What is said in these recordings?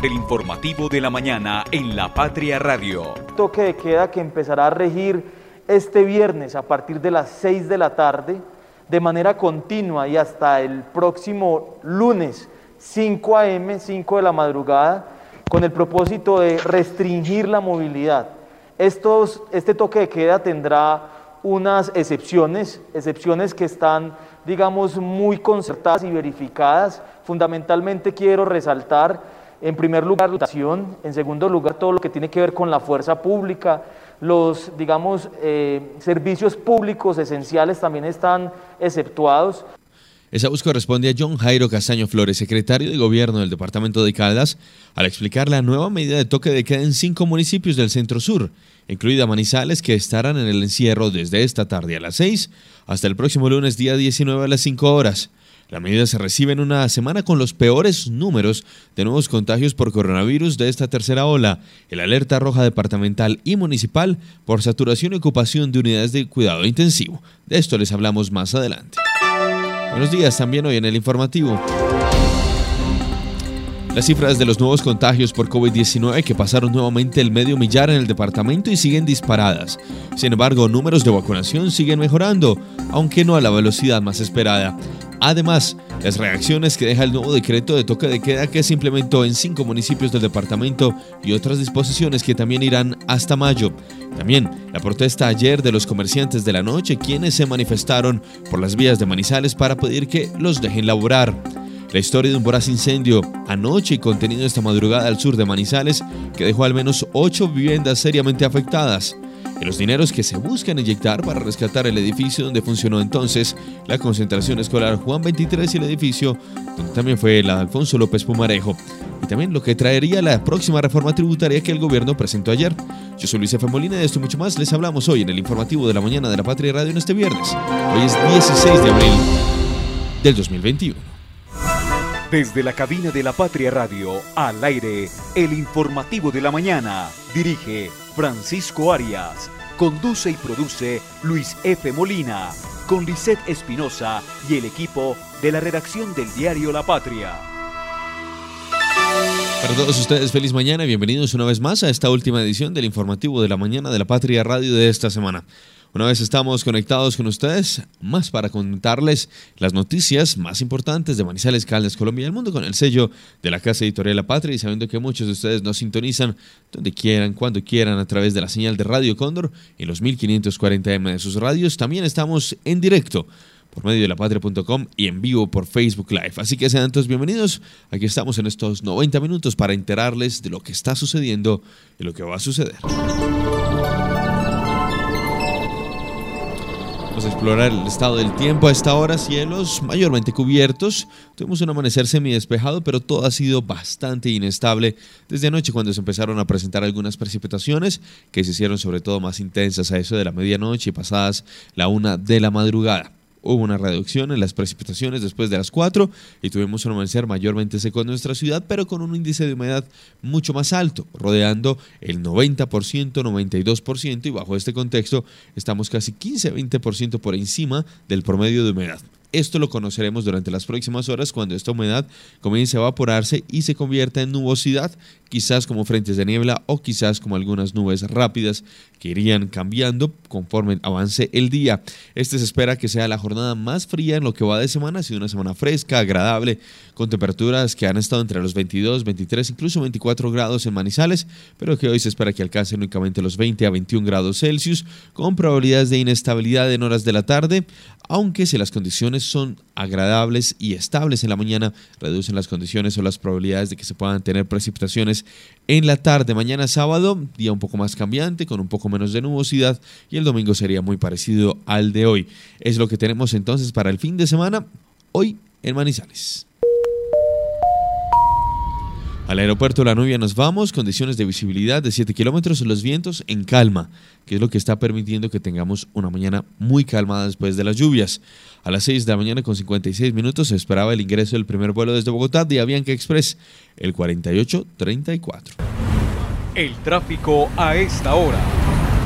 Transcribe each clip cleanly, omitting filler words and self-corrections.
del informativo de la mañana en La Patria Radio. Toque de queda que empezará a regir este viernes a partir de las 6 de la tarde, de manera continua y hasta el próximo lunes, 5 a.m., 5 de la madrugada, con el propósito de restringir la movilidad. Este toque de queda tendrá unas excepciones que están, digamos, muy concertadas y verificadas. Fundamentalmente quiero resaltar, en primer lugar, la educación, en segundo lugar, todo lo que tiene que ver con la fuerza pública, los, digamos, servicios públicos esenciales también están exceptuados. Esa voz corresponde a John Jairo Castaño Flores, secretario de Gobierno del Departamento de Caldas, al explicar la nueva medida de toque de queda en 5 municipios del Centro Sur, incluida Manizales, que estarán en el encierro desde esta tarde a las 6 hasta el próximo lunes día 19 a las 5 horas. La medida se recibe en una semana con los peores números de nuevos contagios por coronavirus de esta tercera ola, el alerta roja departamental y municipal por saturación y ocupación de unidades de cuidado intensivo. De esto les hablamos más adelante. Buenos días, también hoy en el informativo. Las cifras de los nuevos contagios por COVID-19 que pasaron nuevamente el medio millar en el departamento y siguen disparadas. Sin embargo, números de vacunación siguen mejorando, aunque no a la velocidad más esperada. Además, las reacciones que deja el nuevo decreto de toque de queda que se implementó en 5 municipios del departamento y otras disposiciones que también irán hasta mayo. También la protesta ayer de los comerciantes de la noche, quienes se manifestaron por las vías de Manizales para pedir que los dejen laborar. La historia de un voraz incendio anoche y contenido esta madrugada al sur de Manizales que dejó al menos 8 viviendas seriamente afectadas. Y los dineros que se buscan inyectar para rescatar el edificio donde funcionó entonces la concentración escolar Juan 23 y el edificio donde también fue la Alfonso López Pumarejo. Y también lo que traería la próxima reforma tributaria que el gobierno presentó ayer. Yo soy Luis F. Molina y de esto y mucho más les hablamos hoy en el informativo de la mañana de La Patria Radio en este viernes. Hoy es 16 de abril del 2021. Desde la cabina de La Patria Radio, al aire, el informativo de la mañana. Dirige Francisco Arias. Conduce y produce Luis F. Molina. Con Lisset Espinosa y el equipo de la redacción del diario La Patria. Para todos ustedes, feliz mañana y bienvenidos una vez más a esta última edición del informativo de la mañana de La Patria Radio de esta semana. Una vez estamos conectados con ustedes, más para contarles las noticias más importantes de Manizales, Caldas, Colombia y el mundo con el sello de la Casa Editorial La Patria y sabiendo que muchos de ustedes nos sintonizan donde quieran, cuando quieran a través de la señal de Radio Cóndor en los 1540M de sus radios. También estamos en directo por medio de lapatria.com y en vivo por Facebook Live. Así que sean todos bienvenidos. Aquí estamos en estos 90 minutos para enterarles de lo que está sucediendo y lo que va a suceder. Vamos a explorar el estado del tiempo a esta hora, cielos mayormente cubiertos. Tuvimos un amanecer semidespejado, pero todo ha sido bastante inestable desde anoche cuando se empezaron a presentar algunas precipitaciones que se hicieron sobre todo más intensas a eso de la medianoche y pasadas la 1 de la madrugada. Hubo una reducción en las precipitaciones después de las 4 y tuvimos un amanecer mayormente seco en nuestra ciudad, pero con un índice de humedad mucho más alto, rodeando el 90%, 92%, y bajo este contexto estamos casi 15-20% por encima del promedio de humedad. Esto lo conoceremos durante las próximas horas cuando esta humedad comience a evaporarse y se convierta en nubosidad, quizás como frentes de niebla o quizás como algunas nubes rápidas que irían cambiando conforme avance el día. Se espera que sea la jornada más fría en lo que va de semana. Ha sido una semana fresca, agradable, con temperaturas que han estado entre los 22, 23, incluso 24 grados en Manizales, pero que hoy se espera que alcancen únicamente los 20 a 21 grados Celsius, con probabilidades de inestabilidad en horas de la tarde, aunque si las condiciones son agradables y estables en la mañana, reducen las condiciones o las probabilidades de que se puedan tener precipitaciones en la tarde. Mañana sábado, día un poco más cambiante, con un poco menos de nubosidad, y el domingo sería muy parecido al de hoy. Es lo que tenemos entonces para el fin de semana, hoy en Manizales. Al aeropuerto de La Nubia nos vamos, condiciones de visibilidad de 7 kilómetros, los vientos en calma, que es lo que está permitiendo que tengamos una mañana muy calmada después de las lluvias. A las 6 de la mañana con 56 minutos se esperaba el ingreso del primer vuelo desde Bogotá de Avianca Express, el 4834. El tráfico a esta hora.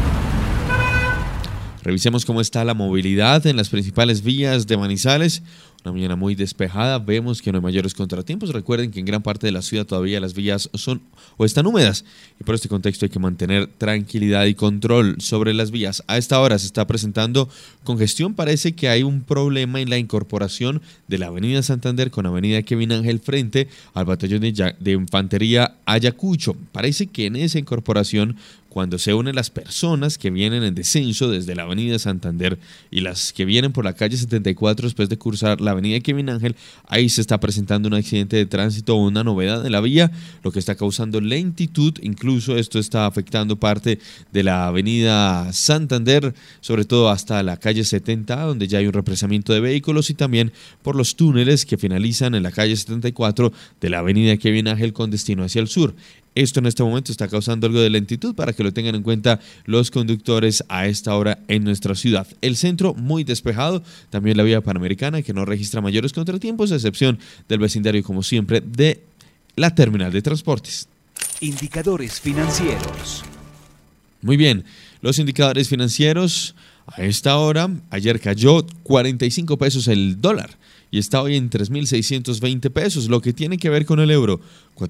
Revisemos cómo está la movilidad en las principales vías de Manizales. Una mañana muy despejada, vemos que no hay mayores contratiempos. Recuerden que en gran parte de la ciudad todavía las vías son o están húmedas y por este contexto hay que mantener tranquilidad y control sobre las vías. A esta hora se está presentando congestión, parece que hay un problema en la incorporación de la avenida Santander con avenida Kevin Ángel frente al batallón de infantería Ayacucho. Parece que en esa incorporación, cuando se unen las personas que vienen en descenso desde la avenida Santander y las que vienen por la calle 74 después de cruzar la avenida Kevin Ángel, ahí se está presentando un accidente de tránsito o una novedad en la vía, lo que está causando lentitud. Incluso esto está afectando parte de la avenida Santander, sobre todo hasta la calle 70, donde ya hay un represamiento de vehículos, y también por los túneles que finalizan en la calle 74 de la avenida Kevin Ángel con destino hacia el sur. Esto en este momento está causando algo de lentitud para que lo tengan en cuenta los conductores a esta hora en nuestra ciudad. El centro muy despejado, también la vía panamericana que no registra mayores contratiempos, a excepción del vecindario, como siempre, de la terminal de transportes. Indicadores financieros. Muy bien, los indicadores financieros a esta hora, ayer cayó 45 pesos el dólar y está hoy en 3.620 pesos, lo que tiene que ver con el euro,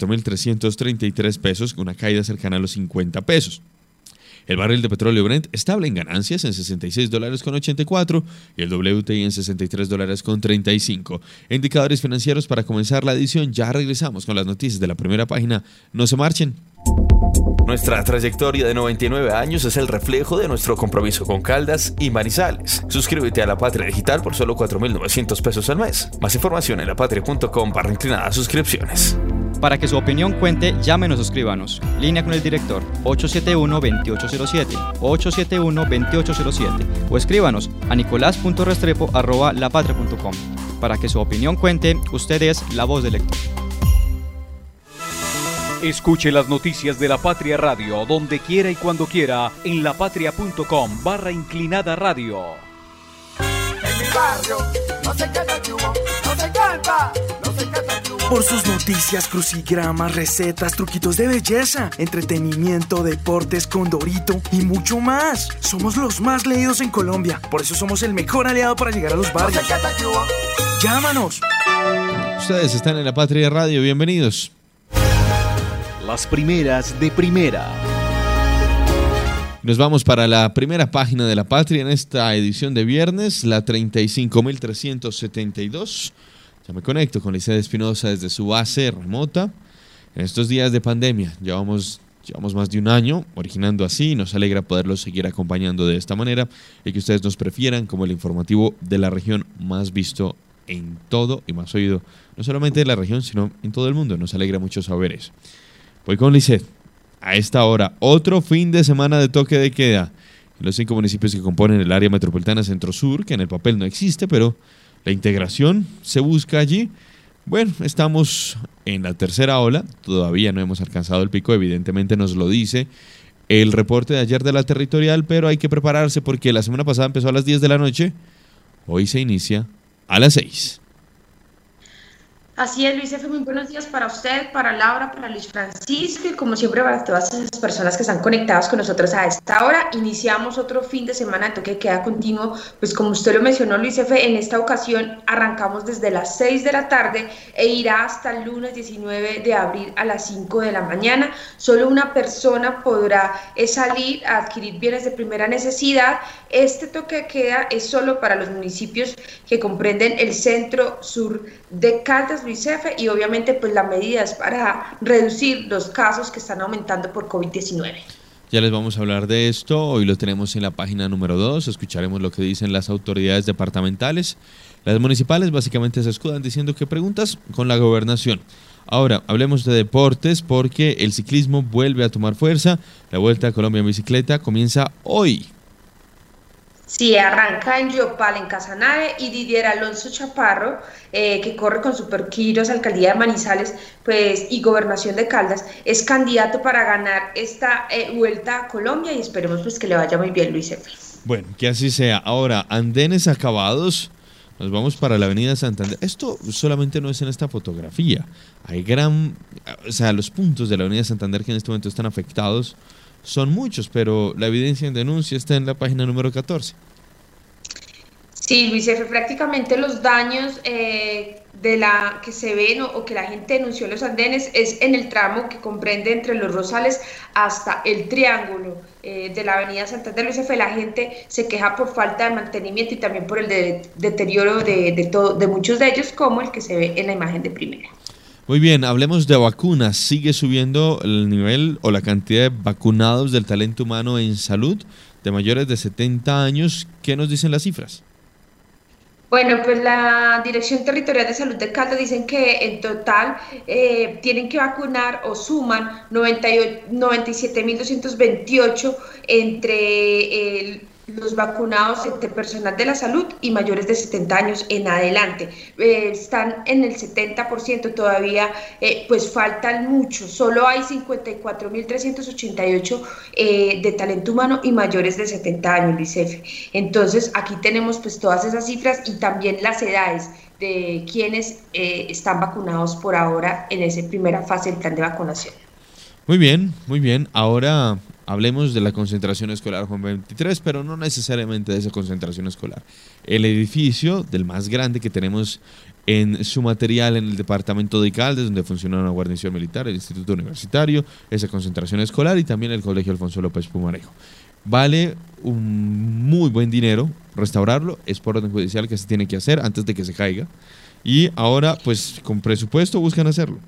4.333 pesos, una caída cercana a los 50 pesos. El barril de petróleo Brent estable en ganancias en $66.84 y el WTI en $63.35. Indicadores financieros para comenzar la edición. Ya regresamos con las noticias de la primera página. No se marchen. Nuestra trayectoria de 99 años es el reflejo de nuestro compromiso con Caldas y Manizales. Suscríbete a La Patria Digital por solo 4.900 pesos al mes. Más información en lapatria.com/suscripciones. Para que su opinión cuente, llámenos o escríbanos. Línea con el director 871-2807, 871-2807 o escríbanos a nicolás.restrepo@lapatria.com. Para que su opinión cuente, usted es la voz del lector. Escuche las noticias de La Patria Radio donde quiera y cuando quiera en lapatria.com/inclinada radio. En mi barrio no se canta chumo, no se canta, no se canta chumo. Por sus noticias, crucigramas, recetas, truquitos de belleza, entretenimiento, deportes, Condorito y mucho más. Somos los más leídos en Colombia, por eso somos el mejor aliado para llegar a los barrios. No se canta chumo. Llámanos. Ustedes están en La Patria Radio, bienvenidos. Las primeras de primera. Nos vamos para la primera página de La Patria en esta edición de viernes, la 35.372. Ya me conecto con Lisset Espinosa desde su base remota. En estos días de pandemia, llevamos más de un año originando así. Nos alegra poderlos seguir acompañando de esta manera y que ustedes nos prefieran como el informativo de la región más visto en todo y más oído, no solamente de la región, sino en todo el mundo. Nos alegra mucho saber eso. Voy con Lisset. A esta hora, otro fin de semana de toque de queda en los 5 municipios que componen el área metropolitana Centro-Sur, que en el papel no existe, pero la integración se busca allí. Bueno, estamos en la tercera ola, todavía no hemos alcanzado el pico, evidentemente nos lo dice el reporte de ayer de la territorial, pero hay que prepararse porque la semana pasada empezó a las 10 de la noche, hoy se inicia a las 6. Así es, Luis F., muy buenos días para usted, para Laura, para Luis Francisco y como siempre para todas esas personas que están conectadas con nosotros a esta hora. Iniciamos otro fin de semana de toque de queda continuo, pues como usted lo mencionó, Luis F., en esta ocasión arrancamos desde las 6 de la tarde e irá hasta el lunes 19 de abril a las 5 de la mañana. Solo una persona podrá salir a adquirir bienes de primera necesidad. Este toque de queda es solo para los municipios que comprenden el centro-sur de Caldas, Luis F., y obviamente pues la medida es para reducir los casos que están aumentando por COVID-19. Ya les vamos a hablar de esto, hoy lo tenemos en la página número 2, escucharemos lo que dicen las autoridades departamentales. Las municipales básicamente se escudan diciendo que preguntas con la gobernación. Ahora, hablemos de deportes porque el ciclismo vuelve a tomar fuerza, la Vuelta a Colombia en bicicleta comienza hoy. Sí, arranca en Yopal, en Casanare, y Didier Alonso Chaparro, que corre con Superquiros, Alcaldía de Manizales, pues, y Gobernación de Caldas, es candidato para ganar esta Vuelta a Colombia y esperemos pues que le vaya muy bien, Luis F. Bueno, que así sea. Ahora, andenes acabados, nos vamos para la avenida Santander. Esto solamente no es en esta fotografía. Hay los puntos de la avenida Santander que en este momento están afectados son muchos, pero la evidencia en denuncia está en la página número 14. Sí, Luis F., prácticamente los daños que se ven o que la gente denunció en los andenes es en el tramo que comprende entre Los Rosales hasta el Triángulo de la avenida Santander. Luis F., la gente se queja por falta de mantenimiento y también por el deterioro de muchos de ellos, como el que se ve en la imagen de primera. Muy bien, hablemos de vacunas. ¿Sigue subiendo el nivel o la cantidad de vacunados del talento humano en salud de mayores de 70 años? ¿Qué nos dicen las cifras? Bueno, pues la Dirección Territorial de Salud de Caldas dicen que en total tienen que vacunar o suman 97.228 entre los vacunados entre personal de la salud y mayores de 70 años en adelante. Están en el 70% todavía, pues faltan mucho. Solo hay 54.388 de talento humano y mayores de 70 años, Luis F. Entonces, aquí tenemos pues todas esas cifras y también las edades de quienes están vacunados por ahora en esa primera fase del plan de vacunación. Muy bien, muy bien. Ahora hablemos de la concentración escolar Juan 23, pero no necesariamente de esa concentración escolar. El edificio del más grande que tenemos en su material en el departamento de Caldas, donde funciona una guarnición militar, el Instituto Universitario, esa concentración escolar y también el Colegio Alfonso López Pumarejo. Vale un muy buen dinero restaurarlo, es por orden judicial que se tiene que hacer antes de que se caiga. Y ahora, pues con presupuesto buscan hacerlo.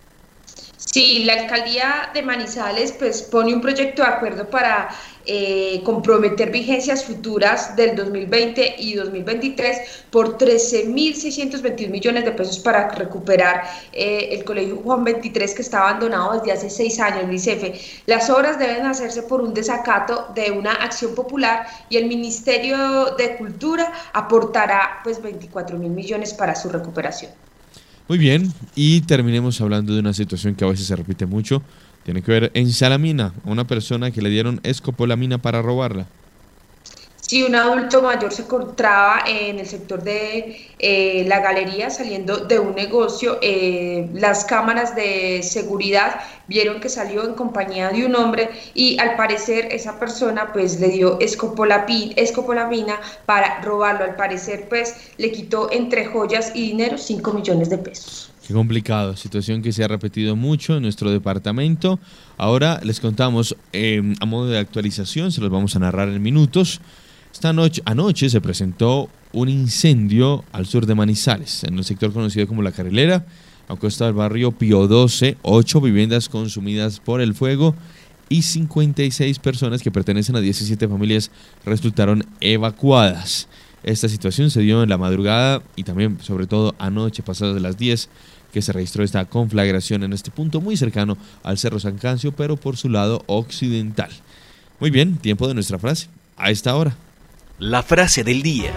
Sí, la alcaldía de Manizales pues pone un proyecto de acuerdo para comprometer vigencias futuras del 2020 y 2023 por 13.621 millones de pesos para recuperar el Colegio Juan 23 que está abandonado desde hace 6 años, Luis F. Las obras deben hacerse por un desacato de una acción popular y el Ministerio de Cultura aportará pues 24.000 millones para su recuperación. Muy bien, y terminemos hablando de una situación que a veces se repite mucho. Tiene que ver en Salamina, a una persona que le dieron escopolamina para robarla. Sí, un adulto mayor se encontraba en el sector de la galería saliendo de un negocio. Las cámaras de seguridad vieron que salió en compañía de un hombre y al parecer esa persona pues le dio escopolamina para robarlo. Al parecer pues le quitó entre joyas y dinero 5 millones de pesos. Qué complicado, situación que se ha repetido mucho en nuestro departamento. Ahora les contamos a modo de actualización, se los vamos a narrar en minutos. Anoche se presentó un incendio al sur de Manizales, en el sector conocido como La Carrilera, a costa del barrio Pío XII, 8 viviendas consumidas por el fuego y 56 personas que pertenecen a 17 familias resultaron evacuadas. Esta situación se dio en la madrugada y también, sobre todo, anoche, pasadas de las 10, que se registró esta conflagración en este punto muy cercano al Cerro San Cancio, pero por su lado occidental. Muy bien, tiempo de nuestra frase, a esta hora. La frase del día.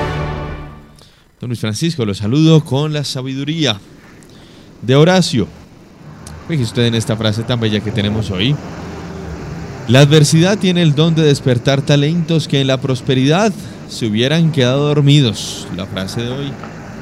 Don Luis Francisco, lo saludo con la sabiduría de Horacio. Fíjese usted en esta frase tan bella que tenemos hoy. La adversidad tiene el don de despertar talentos que en la prosperidad se hubieran quedado dormidos. La frase de hoy.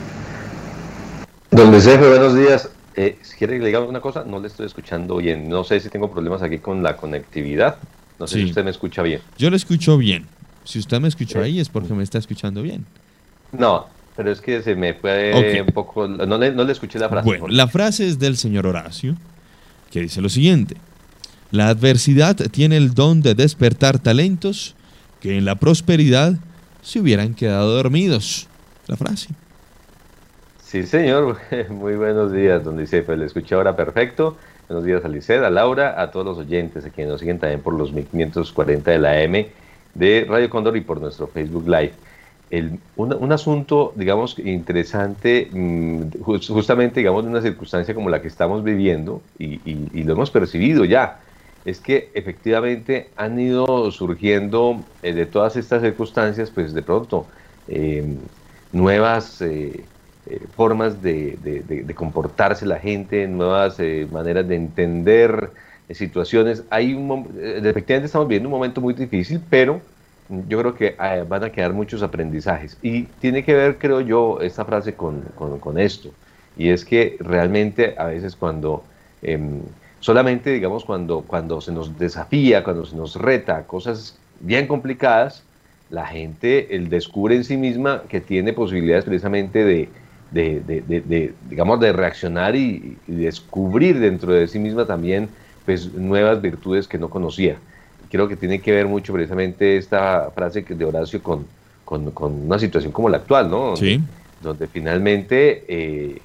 Don Luis F., buenos días. Si quiere que le diga una cosa, no le estoy escuchando bien. No sé si tengo problemas aquí con la conectividad. No sé si usted me escucha bien. Yo lo escucho bien. Si usted me escuchó ahí es porque me está escuchando bien. No, pero es que se me fue un poco... No le escuché la frase. Bueno, la frase es del señor Horacio, que dice lo siguiente. La adversidad tiene el don de despertar talentos que en la prosperidad se hubieran quedado dormidos. La frase. Sí, señor. Muy buenos días, don Luis F. Le escuché ahora perfecto. Buenos días a Lisset, a Laura, a todos los oyentes, a quienes nos siguen también por los 1540 de la AM de Radio Cóndor y por nuestro Facebook Live. Un asunto, digamos, interesante, justamente, digamos, de una circunstancia como la que estamos viviendo, y lo hemos percibido ya, es que efectivamente han ido surgiendo de todas estas circunstancias, pues de pronto, nuevas formas de comportarse la gente, nuevas maneras de entender situaciones. Efectivamente estamos viviendo un momento muy difícil, pero yo creo que van a quedar muchos aprendizajes. Y tiene que ver, creo yo, esta frase con esto. Y es que realmente a veces cuando, solamente digamos cuando se nos desafía, cuando se nos reta cosas bien complicadas, la gente descubre en sí misma que tiene posibilidades precisamente de digamos, de reaccionar y descubrir dentro de sí misma también pues nuevas virtudes que no conocía. Creo que tiene que ver mucho precisamente esta frase de Horacio con una situación como la actual, ¿no? Sí. Donde finalmente,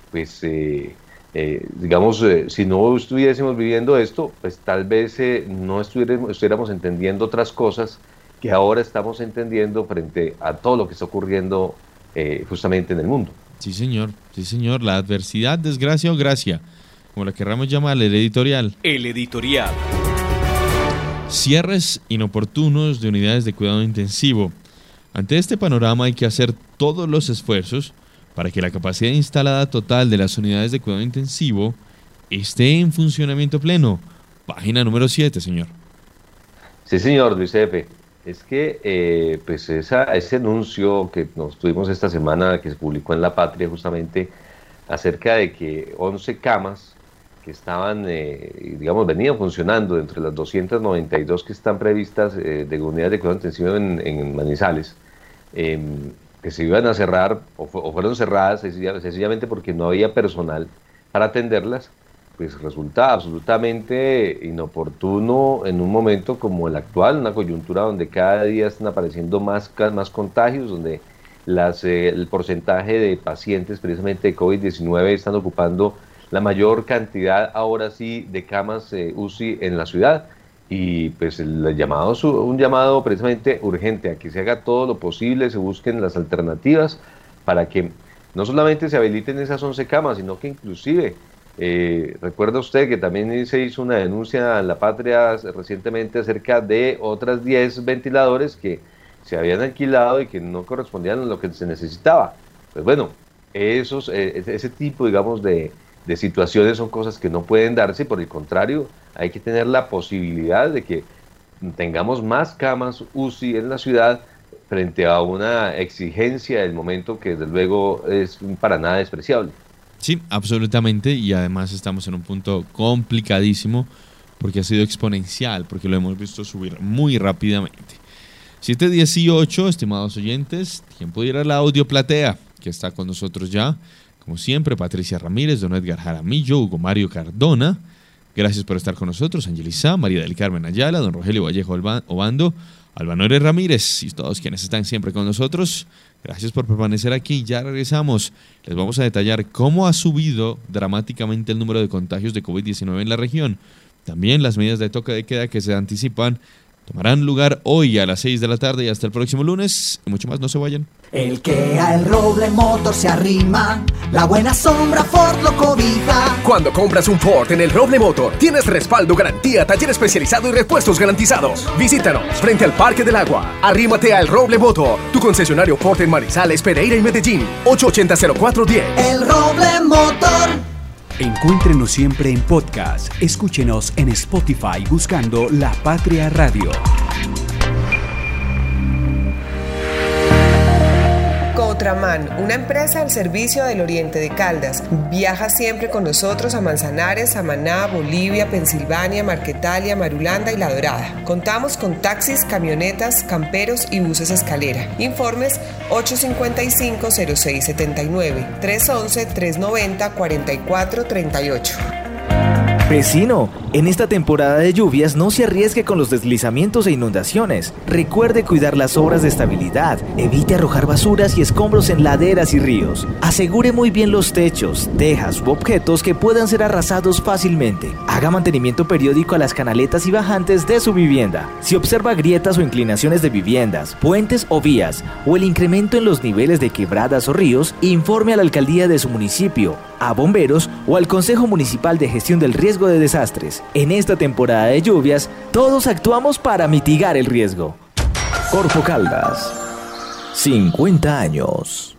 digamos, si no estuviésemos viviendo esto, pues tal vez no estuviéramos entendiendo otras cosas que ahora estamos entendiendo frente a todo lo que está ocurriendo justamente en el mundo. Sí, señor. Sí, señor. La adversidad, desgracia o gracia, como la querramos llamar, el editorial. El editorial. Cierres inoportunos de unidades de cuidado intensivo. Ante este panorama hay que hacer todos los esfuerzos para que la capacidad instalada total de las unidades de cuidado intensivo esté en funcionamiento pleno. Página número 7, señor. Sí, señor, Luis Efe. Es que pues ese anuncio que nos tuvimos esta semana, que se publicó en La Patria justamente, acerca de que 11 camas que estaban, digamos, venían funcionando dentro de las 292 que están previstas de unidades de cuidado intensivo en Manizales, que se iban a cerrar o fueron cerradas sencillamente porque no había personal para atenderlas, pues resulta absolutamente inoportuno en un momento como el actual, una coyuntura donde cada día están apareciendo más contagios, donde el porcentaje de pacientes precisamente de COVID-19 están ocupando la mayor cantidad ahora sí de camas UCI en la ciudad, y pues un llamado precisamente urgente a que se haga todo lo posible, se busquen las alternativas para que no solamente se habiliten esas 11 camas, sino que inclusive recuerda usted que también se hizo una denuncia en La Patria recientemente acerca de otras 10 ventiladores que se habían alquilado y que no correspondían a lo que se necesitaba. Pues bueno, ese tipo, digamos, de situaciones son cosas que no pueden darse, por el contrario, hay que tener la posibilidad de que tengamos más camas UCI en la ciudad frente a una exigencia del momento que desde luego es para nada despreciable. Sí, absolutamente, y además estamos en un punto complicadísimo porque ha sido exponencial, porque lo hemos visto subir muy rápidamente. 7:18, estimados oyentes, tiempo de ir a la audioplatea, que está con nosotros ya, como siempre, Patricia Ramírez, don Edgar Jaramillo, Hugo Mario Cardona. Gracias por estar con nosotros, Angelisa, María del Carmen Ayala, don Rogelio Vallejo Obando, Albanore Ramírez y todos quienes están siempre con nosotros. Gracias por permanecer aquí, ya regresamos. Les vamos a detallar cómo ha subido dramáticamente el número de contagios de COVID-19 en la región. También las medidas de toque de queda que se anticipan tomarán lugar hoy a las 6 de la tarde y hasta el próximo lunes. Y mucho más, no se vayan. El que al Roble Motor se arrima, la buena sombra Ford lo cobija. Cuando compras un Ford en el Roble Motor, tienes respaldo, garantía, taller especializado y repuestos garantizados. Visítanos frente al Parque del Agua. Arrímate al Roble Motor, tu concesionario Ford en Manizales, Pereira y Medellín. 880-0410. El Roble Motor. Encuéntrenos siempre en podcast. Escúchenos en Spotify buscando La Patria Radio. Cotraman, una empresa al servicio del Oriente de Caldas. Viaja siempre con nosotros a Manzanares, Samaná, Bolivia, Pensilvania, Marquetalia, Marulanda y La Dorada. Contamos con taxis, camionetas, camperos y buses escalera. Informes 855-0679, 311-390-4438. Vecino, en esta temporada de lluvias no se arriesgue con los deslizamientos e inundaciones. Recuerde cuidar las obras de estabilidad, evite arrojar basuras y escombros en laderas y ríos. Asegure muy bien los techos, tejas u objetos que puedan ser arrasados fácilmente. Haga mantenimiento periódico a las canaletas y bajantes de su vivienda. Si observa grietas o inclinaciones de viviendas, puentes o vías, o el incremento en los niveles de quebradas o ríos, informe a la alcaldía de su municipio, a bomberos o al Consejo Municipal de Gestión del Riesgo de Desastres. En esta temporada de lluvias, todos actuamos para mitigar el riesgo. Corfo Caldas, 50 años.